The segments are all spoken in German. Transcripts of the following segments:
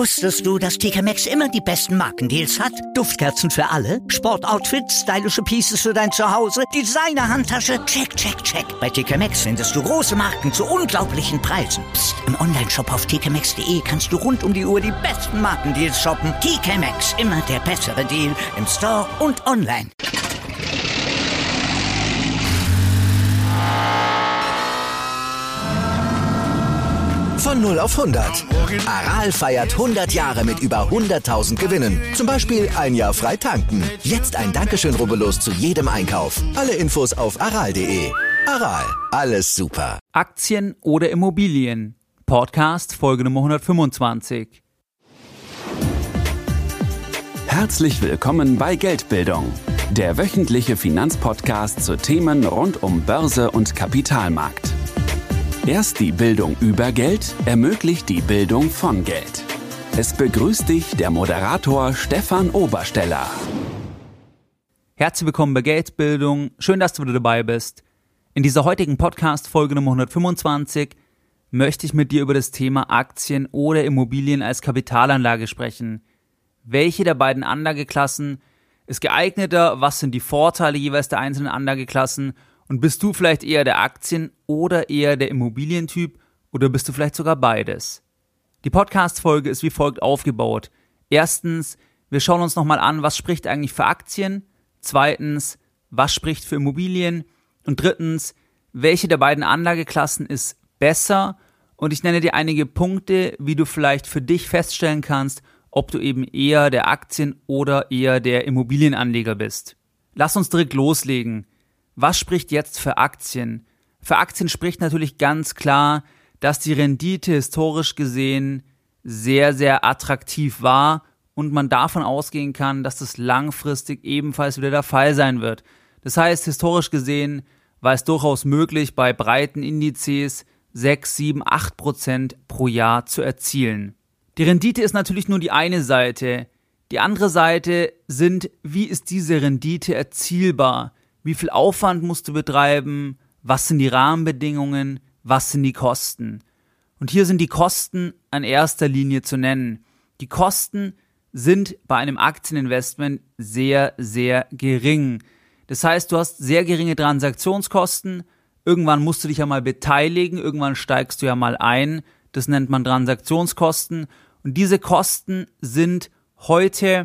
Wusstest du, dass TK Maxx immer die besten Markendeals hat? Duftkerzen für alle, Sportoutfits, stylische Pieces für dein Zuhause, Designer-Handtasche, check, check, check. Bei TK Maxx findest du große Marken zu unglaublichen Preisen. Psst. Im Onlineshop auf tkmaxx.de kannst du rund um die Uhr die besten Markendeals shoppen. TK Maxx, immer der bessere Deal im Store und online. Von 0 auf 100. Aral feiert 100 Jahre mit über 100.000 Gewinnen. Zum Beispiel ein Jahr frei tanken. Jetzt ein Dankeschön, rubbellos zu jedem Einkauf. Alle Infos auf aral.de. Aral, alles super. Aktien oder Immobilien? Podcast Folge Nummer 125. Herzlich willkommen bei Geldbildung, der wöchentliche Finanzpodcast zu Themen rund um Börse und Kapitalmarkt. Erst die Bildung über Geld ermöglicht die Bildung von Geld. Es begrüßt dich der Moderator Stefan Obersteller. Herzlich willkommen bei Geldbildung. Schön, dass du wieder dabei bist. In dieser heutigen Podcast-Folge Nummer 125 möchte ich mit dir über das Thema Aktien oder Immobilien als Kapitalanlage sprechen. Welche der beiden Anlageklassen ist geeigneter? Was sind die Vorteile jeweils der einzelnen Anlageklassen? Und bist du vielleicht eher der Aktien- oder eher der Immobilientyp oder bist du vielleicht sogar beides? Die Podcast-Folge ist wie folgt aufgebaut. Erstens, wir schauen uns nochmal an, was spricht eigentlich für Aktien? Zweitens, was spricht für Immobilien? Und drittens, welche der beiden Anlageklassen ist besser? Und ich nenne dir einige Punkte, wie du vielleicht für dich feststellen kannst, ob du eben eher der Aktien- oder eher der Immobilienanleger bist. Lass uns direkt loslegen. Was spricht jetzt für Aktien? Für Aktien spricht natürlich ganz klar, dass die Rendite historisch gesehen sehr, sehr attraktiv war und man davon ausgehen kann, dass das langfristig ebenfalls wieder der Fall sein wird. Das heißt, historisch gesehen war es durchaus möglich, bei breiten Indizes 6, 7, 8% pro Jahr zu erzielen. Die Rendite ist natürlich nur die eine Seite. Die andere Seite sind, wie ist diese Rendite erzielbar? Wie viel Aufwand musst du betreiben? Was sind die Rahmenbedingungen? Was sind die Kosten? Und hier sind die Kosten an erster Linie zu nennen. Die Kosten sind bei einem Aktieninvestment sehr, sehr gering. Das heißt, du hast sehr geringe Transaktionskosten. Irgendwann musst du dich ja mal beteiligen. Irgendwann steigst du ja mal ein. Das nennt man Transaktionskosten. Und diese Kosten sind heute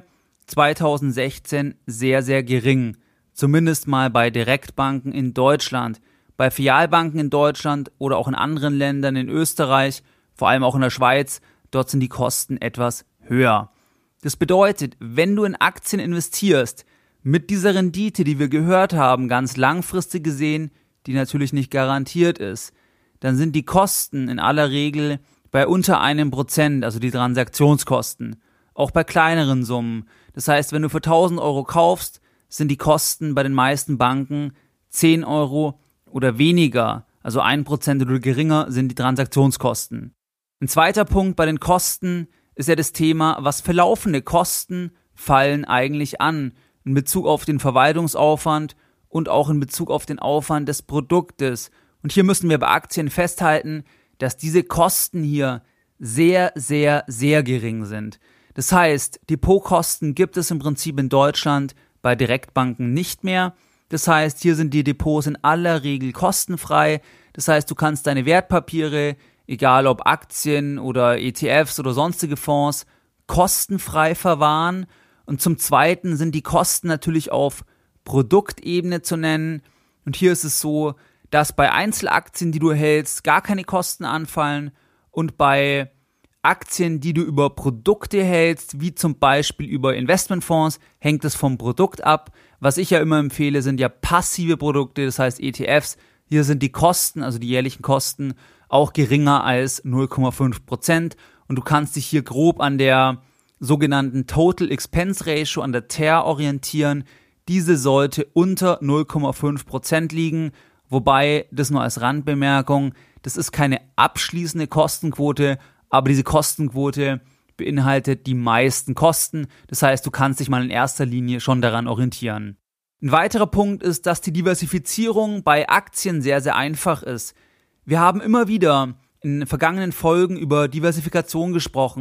2016 sehr, sehr gering. Zumindest mal bei Direktbanken in Deutschland, bei Filialbanken in Deutschland oder auch in anderen Ländern, in Österreich, vor allem auch in der Schweiz, dort sind die Kosten etwas höher. Das bedeutet, wenn du in Aktien investierst, mit dieser Rendite, die wir gehört haben, ganz langfristig gesehen, die natürlich nicht garantiert ist, dann sind die Kosten in aller Regel bei unter 1%, also die Transaktionskosten, auch bei kleineren Summen. Das heißt, wenn du für 1.000 Euro kaufst, sind die Kosten bei den meisten Banken 10 Euro oder weniger, also 1% oder geringer sind die Transaktionskosten. Ein zweiter Punkt bei den Kosten ist ja das Thema, was für laufende Kosten fallen eigentlich an in Bezug auf den Verwaltungsaufwand und auch in Bezug auf den Aufwand des Produktes. Und hier müssen wir bei Aktien festhalten, dass diese Kosten hier sehr, sehr, sehr gering sind. Das heißt, Depotkosten gibt es im Prinzip in Deutschland bei Direktbanken nicht mehr. Das heißt, hier sind die Depots in aller Regel kostenfrei. Das heißt, du kannst deine Wertpapiere, egal ob Aktien oder ETFs oder sonstige Fonds, kostenfrei verwahren. Und zum Zweiten sind die Kosten natürlich auf Produktebene zu nennen. Und hier ist es so, dass bei Einzelaktien, die du hältst, gar keine Kosten anfallen und bei Aktien, die du über Produkte hältst, wie zum Beispiel über Investmentfonds, hängt es vom Produkt ab. Was ich ja immer empfehle, sind ja passive Produkte, das heißt ETFs. Hier sind die Kosten, also die jährlichen Kosten, auch geringer als 0,5%. Und du kannst dich hier grob an der sogenannten Total Expense Ratio, an der TER orientieren. Diese sollte unter 0,5% liegen, wobei, das nur als Randbemerkung, das ist keine abschließende Kostenquote, aber diese Kostenquote beinhaltet die meisten Kosten. Das heißt, du kannst dich mal in erster Linie schon daran orientieren. Ein weiterer Punkt ist, dass die Diversifizierung bei Aktien sehr, sehr einfach ist. Wir haben immer wieder in vergangenen Folgen über Diversifikation gesprochen.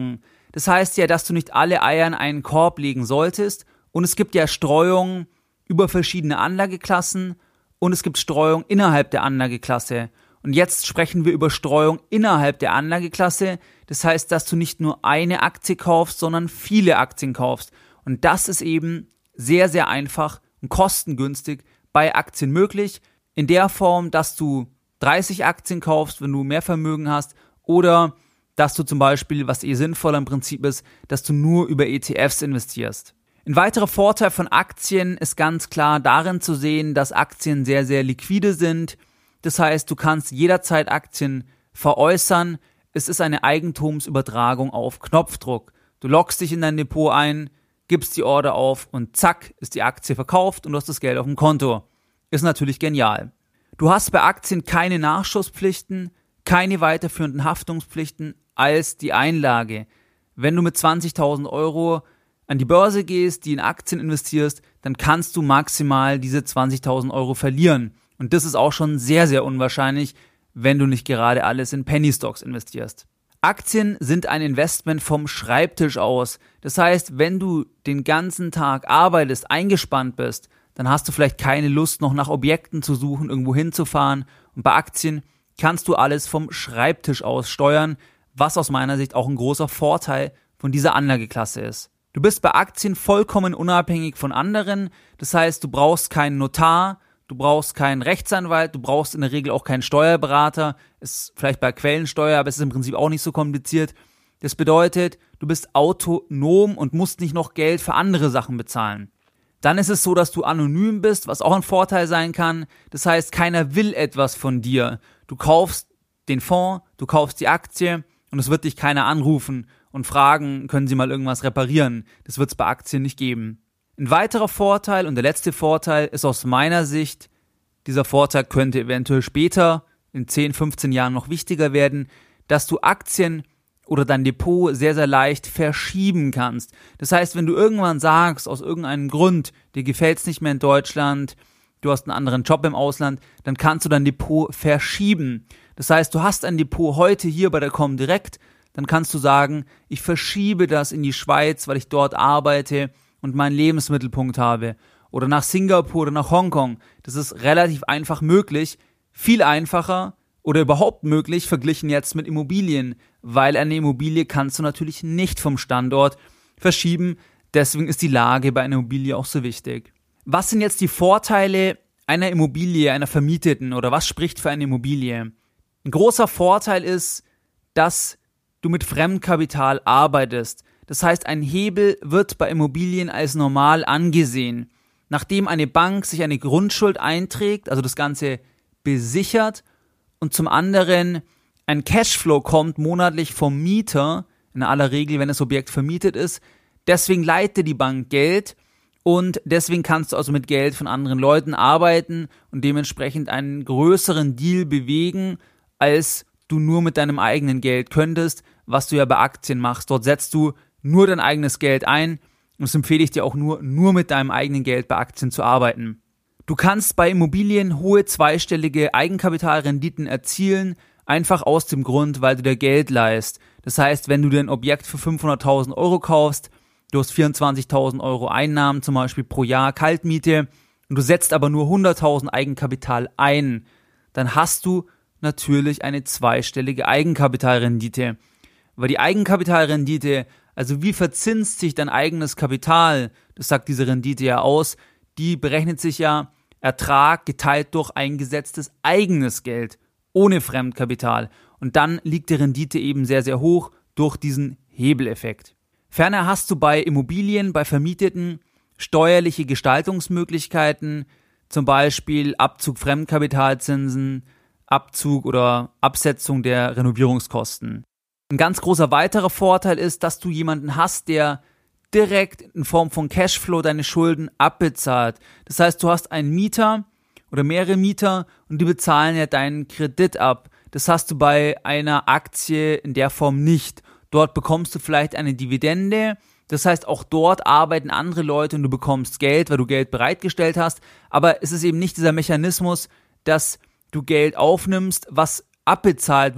Das heißt ja, dass du nicht alle Eier in einen Korb legen solltest. Und es gibt ja Streuung über verschiedene Anlageklassen und es gibt Streuung innerhalb der Anlageklasse. Und jetzt sprechen wir über Streuung innerhalb der Anlageklasse. Das heißt, dass du nicht nur eine Aktie kaufst, sondern viele Aktien kaufst. Und das ist eben sehr, sehr einfach und kostengünstig bei Aktien möglich. In der Form, dass du 30 Aktien kaufst, wenn du mehr Vermögen hast, oder dass du zum Beispiel, was sinnvoller im Prinzip ist, dass du nur über ETFs investierst. Ein weiterer Vorteil von Aktien ist ganz klar darin zu sehen, dass Aktien sehr, sehr liquide sind. Das heißt, du kannst jederzeit Aktien veräußern. Es ist eine Eigentumsübertragung auf Knopfdruck. Du loggst dich in dein Depot ein, gibst die Order auf und zack, ist die Aktie verkauft und du hast das Geld auf dem Konto. Ist natürlich genial. Du hast bei Aktien keine Nachschusspflichten, keine weiterführenden Haftungspflichten als die Einlage. Wenn du mit 20.000 Euro an die Börse gehst, die in Aktien investierst, dann kannst du maximal diese 20.000 Euro verlieren. Und das ist auch schon sehr, sehr unwahrscheinlich, wenn du nicht gerade alles in Penny Stocks investierst. Aktien sind ein Investment vom Schreibtisch aus. Das heißt, wenn du den ganzen Tag arbeitest, eingespannt bist, dann hast du vielleicht keine Lust, noch nach Objekten zu suchen, irgendwo hinzufahren. Und bei Aktien kannst du alles vom Schreibtisch aus steuern, was aus meiner Sicht auch ein großer Vorteil von dieser Anlageklasse ist. Du bist bei Aktien vollkommen unabhängig von anderen. Das heißt, du brauchst keinen Notar, du brauchst keinen Rechtsanwalt, du brauchst in der Regel auch keinen Steuerberater. Ist vielleicht bei Quellensteuer, aber es ist im Prinzip auch nicht so kompliziert. Das bedeutet, du bist autonom und musst nicht noch Geld für andere Sachen bezahlen. Dann ist es so, dass du anonym bist, was auch ein Vorteil sein kann. Das heißt, keiner will etwas von dir. Du kaufst den Fonds, du kaufst die Aktie und es wird dich keiner anrufen und fragen, können Sie mal irgendwas reparieren? Das wird es bei Aktien nicht geben. Ein weiterer Vorteil und der letzte Vorteil ist aus meiner Sicht, dieser Vorteil könnte eventuell später in 10, 15 Jahren noch wichtiger werden, dass du Aktien oder dein Depot sehr, sehr leicht verschieben kannst. Das heißt, wenn du irgendwann sagst, aus irgendeinem Grund, dir gefällt es nicht mehr in Deutschland, du hast einen anderen Job im Ausland, dann kannst du dein Depot verschieben. Das heißt, du hast ein Depot heute hier bei der Comdirect, dann kannst du sagen, ich verschiebe das in die Schweiz, weil ich dort arbeite und meinen Lebensmittelpunkt habe. Oder nach Singapur oder nach Hongkong. Das ist relativ einfach möglich, viel einfacher oder überhaupt möglich verglichen jetzt mit Immobilien, weil eine Immobilie kannst du natürlich nicht vom Standort verschieben. Deswegen ist die Lage bei einer Immobilie auch so wichtig. Was sind jetzt die Vorteile einer Immobilie, einer vermieteten, oder was spricht für eine Immobilie? Ein großer Vorteil ist, dass du mit Fremdkapital arbeitest. Das heißt, ein Hebel wird bei Immobilien als normal angesehen. Nachdem eine Bank sich eine Grundschuld einträgt, also das Ganze besichert, und zum anderen ein Cashflow kommt monatlich vom Mieter, in aller Regel, wenn das Objekt vermietet ist, deswegen leiht die Bank Geld und deswegen kannst du also mit Geld von anderen Leuten arbeiten und dementsprechend einen größeren Deal bewegen, als du nur mit deinem eigenen Geld könntest, was du ja bei Aktien machst. Dort setzt du nur dein eigenes Geld ein und das empfehle ich dir auch nur mit deinem eigenen Geld bei Aktien zu arbeiten. Du kannst bei Immobilien hohe zweistellige Eigenkapitalrenditen erzielen, einfach aus dem Grund, weil du dir Geld leihst. Das heißt, wenn du dir ein Objekt für 500.000 Euro kaufst, du hast 24.000 Euro Einnahmen zum Beispiel pro Jahr Kaltmiete und du setzt aber nur 100.000 Eigenkapital ein, dann hast du natürlich eine zweistellige Eigenkapitalrendite. Weil die Eigenkapitalrendite, also wie verzinst sich dein eigenes Kapital, das sagt diese Rendite ja aus, die berechnet sich ja Ertrag geteilt durch eingesetztes eigenes Geld, ohne Fremdkapital. Und dann liegt die Rendite eben sehr, sehr hoch durch diesen Hebeleffekt. Ferner hast du bei Immobilien, bei Vermieteten steuerliche Gestaltungsmöglichkeiten, zum Beispiel Abzug Fremdkapitalzinsen, Abzug oder Absetzung der Renovierungskosten. Ein ganz großer weiterer Vorteil ist, dass du jemanden hast, der direkt in Form von Cashflow deine Schulden abbezahlt. Das heißt, du hast einen Mieter oder mehrere Mieter und die bezahlen ja deinen Kredit ab. Das hast du bei einer Aktie in der Form nicht. Dort bekommst du vielleicht eine Dividende. Das heißt, auch dort arbeiten andere Leute und du bekommst Geld, weil du Geld bereitgestellt hast. Aber es ist eben nicht dieser Mechanismus, dass du Geld aufnimmst, was abbezahlt wird,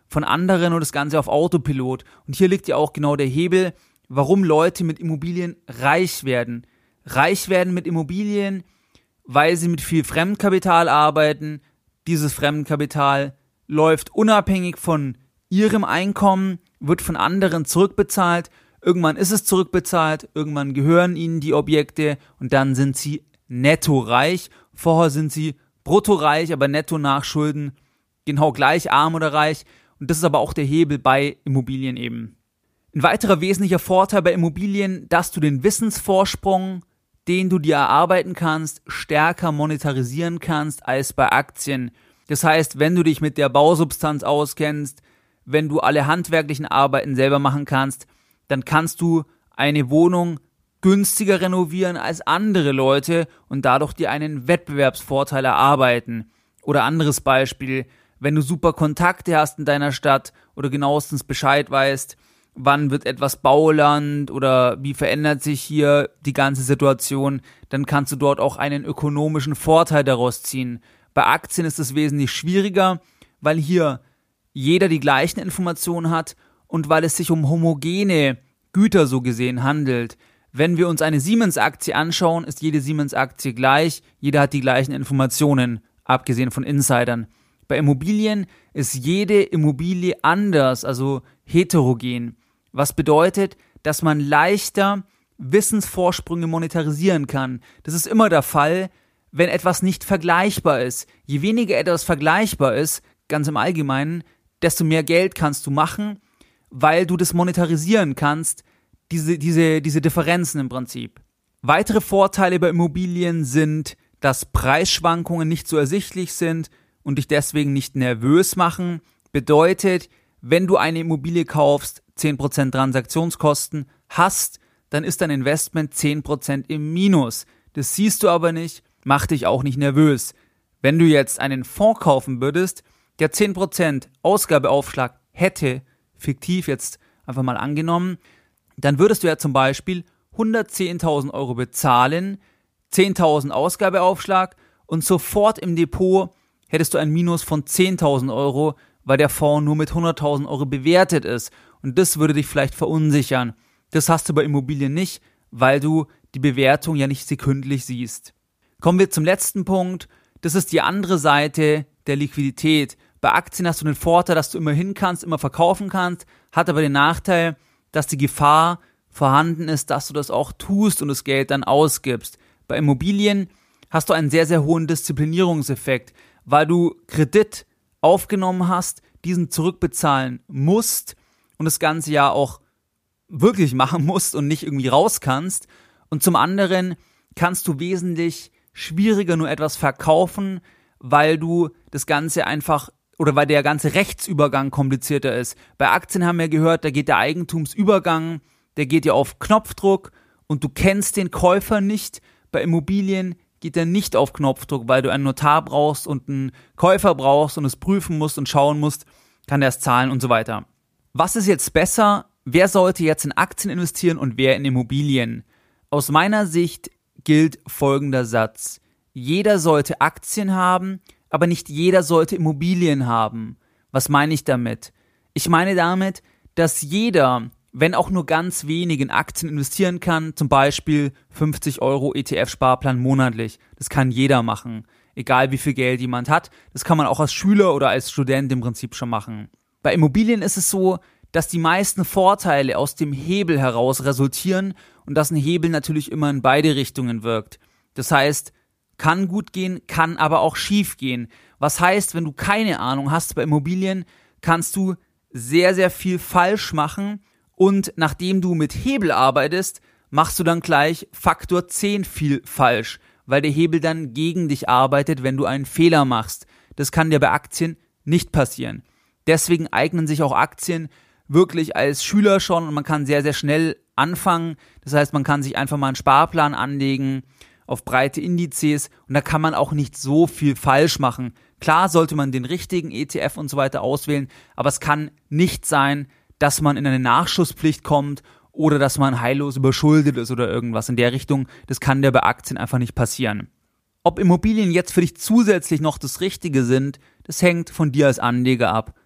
von anderen und das Ganze auf Autopilot. Und hier liegt ja auch genau der Hebel, warum Leute mit Immobilien reich werden. Reich werden mit Immobilien, weil sie mit viel Fremdkapital arbeiten. Dieses Fremdkapital läuft unabhängig von ihrem Einkommen, wird von anderen zurückbezahlt. Irgendwann ist es zurückbezahlt, irgendwann gehören ihnen die Objekte und dann sind sie netto reich. Vorher sind sie brutto reich, aber netto nach Schulden genau gleich arm oder reich. Und das ist aber auch der Hebel bei Immobilien eben. Ein weiterer wesentlicher Vorteil bei Immobilien, dass du den Wissensvorsprung, den du dir erarbeiten kannst, stärker monetarisieren kannst als bei Aktien. Das heißt, wenn du dich mit der Bausubstanz auskennst, wenn du alle handwerklichen Arbeiten selber machen kannst, dann kannst du eine Wohnung günstiger renovieren als andere Leute und dadurch dir einen Wettbewerbsvorteil erarbeiten. Oder anderes Beispiel, wenn du super Kontakte hast in deiner Stadt oder genauestens Bescheid weißt, wann wird etwas Bauland oder wie verändert sich hier die ganze Situation, dann kannst du dort auch einen ökonomischen Vorteil daraus ziehen. Bei Aktien ist es wesentlich schwieriger, weil hier jeder die gleichen Informationen hat und weil es sich um homogene Güter so gesehen handelt. Wenn wir uns eine Siemens-Aktie anschauen, ist jede Siemens-Aktie gleich, jeder hat die gleichen Informationen, abgesehen von Insidern. Bei Immobilien ist jede Immobilie anders, also heterogen. Was bedeutet, dass man leichter Wissensvorsprünge monetarisieren kann. Das ist immer der Fall, wenn etwas nicht vergleichbar ist. Je weniger etwas vergleichbar ist, ganz im Allgemeinen, desto mehr Geld kannst du machen, weil du das monetarisieren kannst, diese Differenzen im Prinzip. Weitere Vorteile bei Immobilien sind, dass Preisschwankungen nicht so ersichtlich sind und dich deswegen nicht nervös machen. Bedeutet, wenn du eine Immobilie kaufst, 10% Transaktionskosten hast, dann ist dein Investment 10% im Minus. Das siehst du aber nicht, macht dich auch nicht nervös. Wenn du jetzt einen Fonds kaufen würdest, der 10% Ausgabeaufschlag hätte, fiktiv jetzt einfach mal angenommen, dann würdest du ja zum Beispiel 110.000 Euro bezahlen, 10.000 Ausgabeaufschlag und sofort im Depot hättest du ein Minus von 10.000 Euro, weil der Fonds nur mit 100.000 Euro bewertet ist. Und das würde dich vielleicht verunsichern. Das hast du bei Immobilien nicht, weil du die Bewertung ja nicht sekündlich siehst. Kommen wir zum letzten Punkt. Das ist die andere Seite der Liquidität. Bei Aktien hast du den Vorteil, dass du immer hin kannst, immer verkaufen kannst, hat aber den Nachteil, dass die Gefahr vorhanden ist, dass du das auch tust und das Geld dann ausgibst. Bei Immobilien hast du einen sehr, sehr hohen Disziplinierungseffekt, weil du Kredit aufgenommen hast, diesen zurückbezahlen musst und das ganze Jahr auch wirklich machen musst und nicht irgendwie raus kannst. Und zum anderen kannst du wesentlich schwieriger nur etwas verkaufen, weil du das Ganze einfach oder weil der ganze Rechtsübergang komplizierter ist. Bei Aktien haben wir gehört, da geht der Eigentumsübergang, der geht ja auf Knopfdruck und du kennst den Käufer nicht. Bei Immobilien geht der nicht auf Knopfdruck, weil du einen Notar brauchst und einen Käufer brauchst und es prüfen musst und schauen musst, kann der es zahlen und so weiter. Was ist jetzt besser? Wer sollte jetzt in Aktien investieren und wer in Immobilien? Aus meiner Sicht gilt folgender Satz. Jeder sollte Aktien haben, aber nicht jeder sollte Immobilien haben. Was meine ich damit? Ich meine damit, dass jeder, wenn auch nur ganz wenig in Aktien investieren kann, zum Beispiel 50 Euro ETF-Sparplan monatlich. Das kann jeder machen, egal wie viel Geld jemand hat. Das kann man auch als Schüler oder als Student im Prinzip schon machen. Bei Immobilien ist es so, dass die meisten Vorteile aus dem Hebel heraus resultieren und dass ein Hebel natürlich immer in beide Richtungen wirkt. Das heißt, kann gut gehen, kann aber auch schief gehen. Was heißt, wenn du keine Ahnung hast bei Immobilien, kannst du sehr, sehr viel falsch machen und nachdem du mit Hebel arbeitest, machst du dann gleich Faktor 10 viel falsch, weil der Hebel dann gegen dich arbeitet, wenn du einen Fehler machst. Das kann dir bei Aktien nicht passieren. Deswegen eignen sich auch Aktien wirklich als Schüler schon und man kann sehr, sehr schnell anfangen. Das heißt, man kann sich einfach mal einen Sparplan anlegen auf breite Indizes und da kann man auch nicht so viel falsch machen. Klar sollte man den richtigen ETF und so weiter auswählen, aber es kann nicht sein, dass man in eine Nachschusspflicht kommt oder dass man heillos überschuldet ist oder irgendwas in der Richtung. Das kann dir bei Aktien einfach nicht passieren. Ob Immobilien jetzt für dich zusätzlich noch das Richtige sind, das hängt von dir als Anleger ab.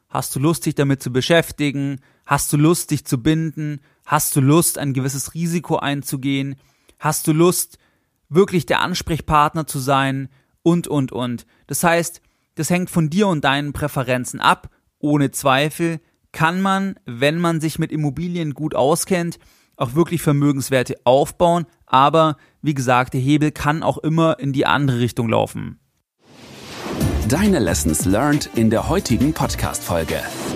Hast du Lust, dich damit zu beschäftigen? Hast du Lust, dich zu binden? Hast du Lust, ein gewisses Risiko einzugehen? Hast du Lust, wirklich der Ansprechpartner zu sein? Und. Das heißt, das hängt von dir und deinen Präferenzen ab. Ohne Zweifel kann man, wenn man sich mit Immobilien gut auskennt, auch wirklich Vermögenswerte aufbauen. Aber, wie gesagt, der Hebel kann auch immer in die andere Richtung laufen. Deine Lessons learned in der heutigen Podcast-Folge.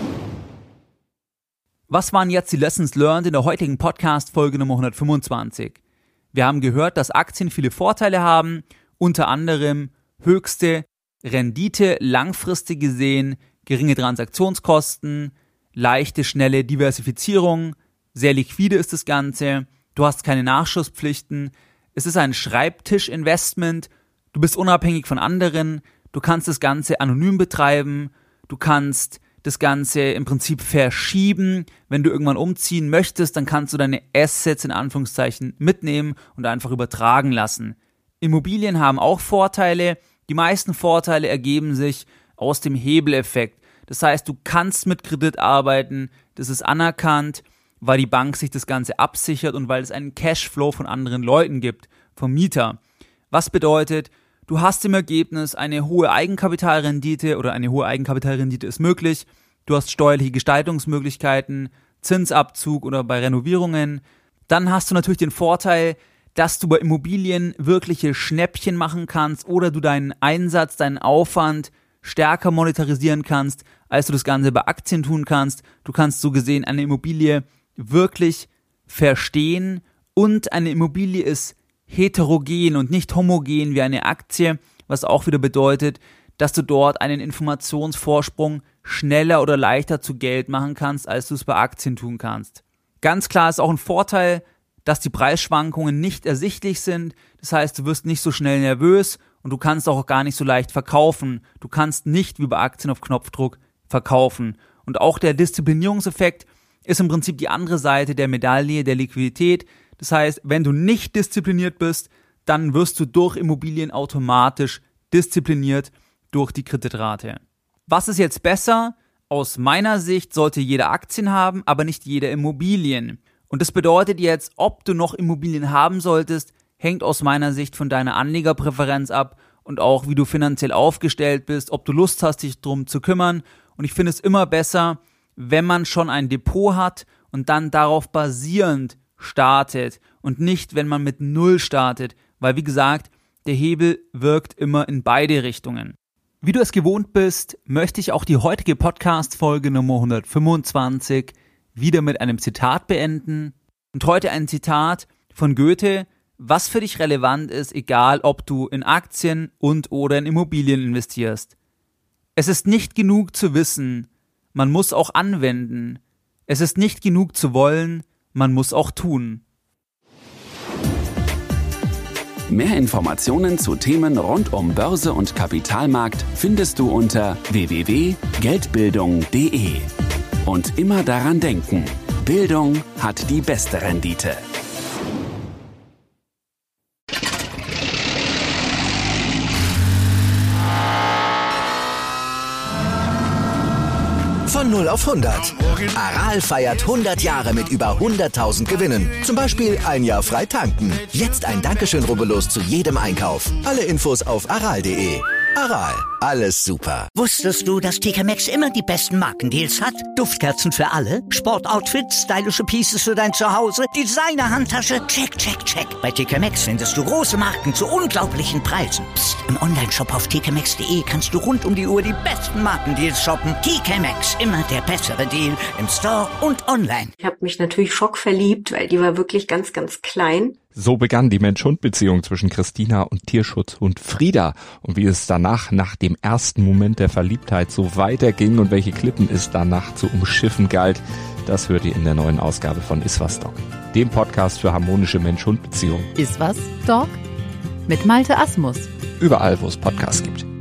Was waren jetzt die Lessons learned in der heutigen Podcast-Folge Nummer 125? Wir haben gehört, dass Aktien viele Vorteile haben, unter anderem höchste Rendite, langfristig gesehen, geringe Transaktionskosten, leichte, schnelle Diversifizierung, sehr liquide ist das Ganze, du hast keine Nachschusspflichten, es ist ein Schreibtischinvestment, du bist unabhängig von anderen, du kannst das Ganze anonym betreiben, du kannst das Ganze im Prinzip verschieben. Wenn du irgendwann umziehen möchtest, dann kannst du deine Assets in Anführungszeichen mitnehmen und einfach übertragen lassen. Immobilien haben auch Vorteile. Die meisten Vorteile ergeben sich aus dem Hebeleffekt. Das heißt, du kannst mit Kredit arbeiten, das ist anerkannt, weil die Bank sich das Ganze absichert und weil es einen Cashflow von anderen Leuten gibt, vom Mieter. Was bedeutet, du hast im Ergebnis eine hohe Eigenkapitalrendite oder eine hohe Eigenkapitalrendite ist möglich. Du hast steuerliche Gestaltungsmöglichkeiten, Zinsabzug oder bei Renovierungen. Dann hast du natürlich den Vorteil, dass du bei Immobilien wirkliche Schnäppchen machen kannst oder du deinen Einsatz, deinen Aufwand stärker monetarisieren kannst, als du das Ganze bei Aktien tun kannst. Du kannst so gesehen eine Immobilie wirklich verstehen und eine Immobilie ist heterogen und nicht homogen wie eine Aktie, was auch wieder bedeutet, dass du dort einen Informationsvorsprung schneller oder leichter zu Geld machen kannst, als du es bei Aktien tun kannst. Ganz klar ist auch ein Vorteil, dass die Preisschwankungen nicht ersichtlich sind, das heißt, du wirst nicht so schnell nervös und du kannst auch gar nicht so leicht verkaufen. Du kannst nicht wie bei Aktien auf Knopfdruck verkaufen. Und auch der Disziplinierungseffekt ist im Prinzip die andere Seite der Medaille der Liquidität. Das heißt, wenn du nicht diszipliniert bist, dann wirst du durch Immobilien automatisch diszipliniert durch die Kreditrate. Was ist jetzt besser? Aus meiner Sicht sollte jeder Aktien haben, aber nicht jeder Immobilien. Und das bedeutet jetzt, ob du noch Immobilien haben solltest, hängt aus meiner Sicht von deiner Anlegerpräferenz ab und auch wie du finanziell aufgestellt bist, ob du Lust hast, dich drum zu kümmern. Und ich finde es immer besser, wenn man schon ein Depot hat und dann darauf basierend startet und nicht, wenn man mit Null startet, weil wie gesagt, der Hebel wirkt immer in beide Richtungen. Wie du es gewohnt bist, möchte ich auch die heutige Podcast-Folge Nummer 125 wieder mit einem Zitat beenden. Und heute ein Zitat von Goethe, was für dich relevant ist, egal ob du in Aktien und oder in Immobilien investierst. Es ist nicht genug zu wissen, man muss auch anwenden. Es ist nicht genug zu wollen, man muss auch tun. Mehr Informationen zu Themen rund um Börse und Kapitalmarkt findest du unter www.geldbildung.de. Und immer daran denken, Bildung hat die beste Rendite. Von 0 auf 100. Aral feiert 100 Jahre mit über 100.000 Gewinnen. Zum Beispiel ein Jahr frei tanken. Jetzt ein Dankeschön, rubbellos zu jedem Einkauf. Alle Infos auf aral.de. Aral, alles super. Wusstest du, dass TK Maxx immer die besten Markendeals hat? Duftkerzen für alle, Sportoutfits, stylische Pieces für dein Zuhause, Designer-Handtasche, check, check, check. Bei TK Maxx findest du große Marken zu unglaublichen Preisen. Psst. Im Onlineshop auf tkmaxx.de kannst du rund um die Uhr die besten Markendeals shoppen. TK Maxx, immer der bessere Deal im Store und online. Ich habe mich natürlich schockverliebt, weil die war wirklich ganz, ganz klein. So begann die Mensch-Hund-Beziehung zwischen Christina und Tierschutzhund Frieda. Und wie es danach, nach dem ersten Moment der Verliebtheit, so weiterging und welche Klippen es danach zu umschiffen galt, das hört ihr in der neuen Ausgabe von Iswas Dog, dem Podcast für harmonische Mensch-Hund-Beziehungen. Iswas Dog mit Malte Asmus. Überall, wo es Podcasts gibt.